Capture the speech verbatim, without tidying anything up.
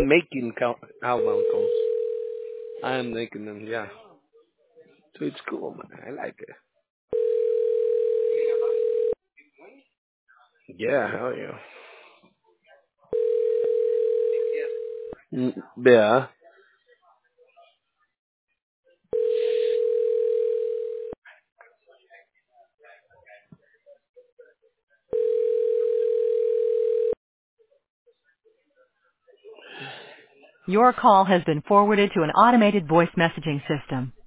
am making count outbound calls. I am making them. Yeah. So it's cool, man. I like it. Yeah, hell yeah. Mm, yeah. Your call has been forwarded to an automated voice messaging system.